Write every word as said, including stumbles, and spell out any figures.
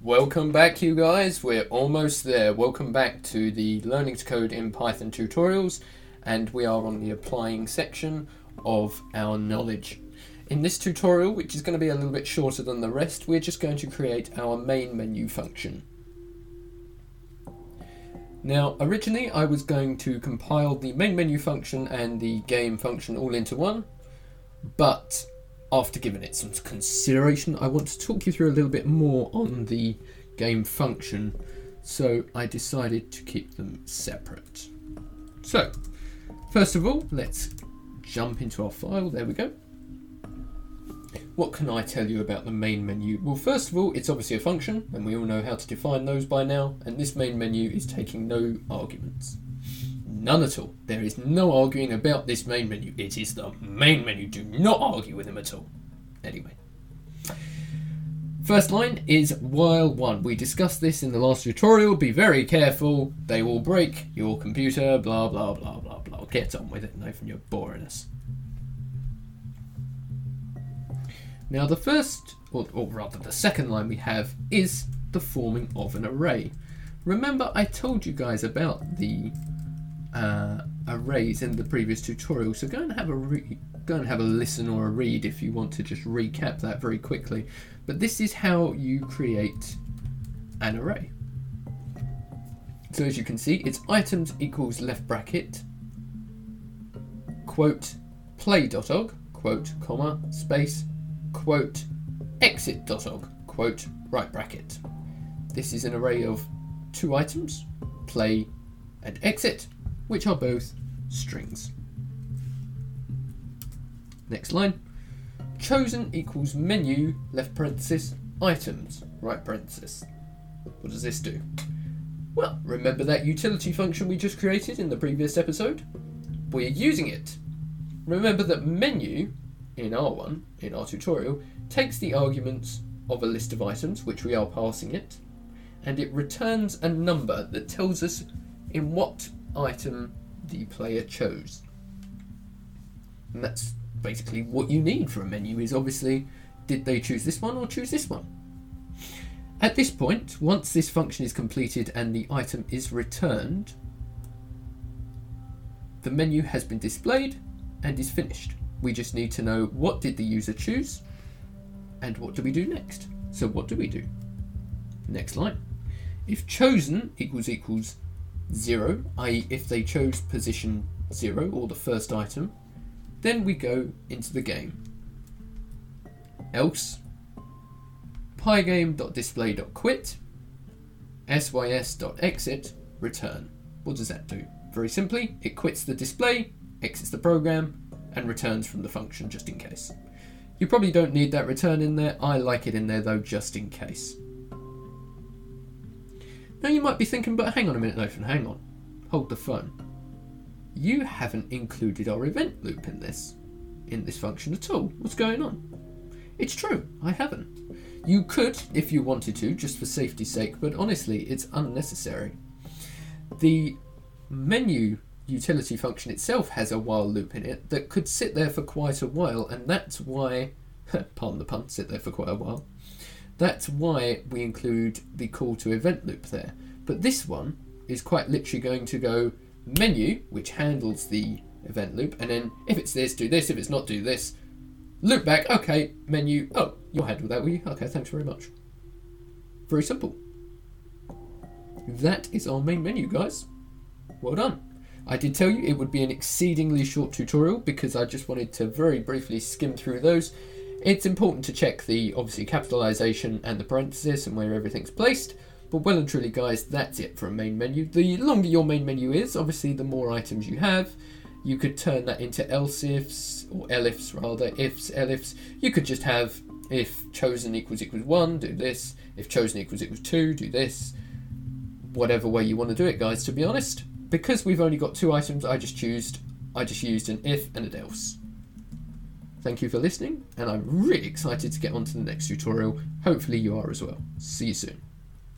Welcome back, you guys. We're almost there. Welcome back to the Learning to Code in Python tutorials, and we are on the applying section of our knowledge. In this tutorial, which is going to be a little bit shorter than the rest, we're just going to create our main menu function. Now, originally I was going to compile the main menu function and the game function all into one, but after giving it some consideration, I want to talk you through a little bit more on the game function, so I decided to keep them separate. So, first of all, let's jump into our file. There we go. What can I tell you about the main menu? Well, first of all, it's obviously a function, and we all know how to define those by now, and this main menu is taking no arguments. None at all. There is no arguing about this main menu. It is the main menu. Do not argue with him at all. Anyway. First line is while one. We discussed this in the last tutorial. Be very careful. They will break your computer. Blah, blah, blah, blah, blah. Get on with it, Nathan. You're boring us. Now the first, or, or rather the second line we have is the forming of an array. Remember I told you guys about the uh, arrays in the previous tutorial, so go and have a re go and have a listen or a read if you want to just recap that very quickly. But this is how you create an array. So as you can see, it's items equals left bracket, quote, play.og, quote, comma, space, quote, exit.og, quote, right bracket. This is an array of two items, play and exit, which are both strings. Next line. Chosen equals menu, left parenthesis, items, right parenthesis. What does this do? Well, remember that utility function we just created in the previous episode? We're using it. Remember that menu in R one, in our tutorial, takes the arguments of a list of items, which we are passing it, and it returns a number that tells us in what item the player chose. And that's basically what you need for a menu, is obviously, did they choose this one or choose this one? At this point, once this function is completed and the item is returned, the menu has been displayed and is finished. We just need to know what did the user choose and what do we do next. So what do we do? Next line. If chosen equals equals zero, that is if they chose position zero or the first item, then we go into the game. Else pygame.display.quit sys.exit return. What does that do? Very simply, it quits the display, exits the program, and returns from the function just in case. You probably don't need that return in there. I like it in there though, just in case. Now you might be thinking, but hang on a minute, Nathan, hang on. Hold the phone. You haven't included our event loop in this, in this function at all. What's going on? It's true, I haven't. You could, if you wanted to, just for safety's sake, but honestly, it's unnecessary. The menu utility function itself has a while loop in it that could sit there for quite a while, and that's why, pardon the pun, sit there for quite a while. That's why we include the call to event loop there. But this one is quite literally going to go menu, which handles the event loop, and then if it's this, do this, if it's not, do this. Loop back, okay, menu, oh, you'll handle that, will you? Okay, thanks very much. Very simple. That is our main menu, guys. Well done. I did tell you it would be an exceedingly short tutorial because I just wanted to very briefly skim through those. It's important to check the, obviously, capitalization and the parenthesis and where everything's placed, but well and truly, guys, that's it for a main menu. The longer your main menu is, obviously, the more items you have. You could turn that into else ifs, or elifs rather, ifs, elifs. You could just have if chosen equals equals one, do this. If chosen equals equals two, do this. Whatever way you want to do it, guys, to be honest. Because we've only got two items, I just used, I just used an if and an else. Thank you for listening, and I'm really excited to get on to the next tutorial. Hopefully you are as well. See you soon.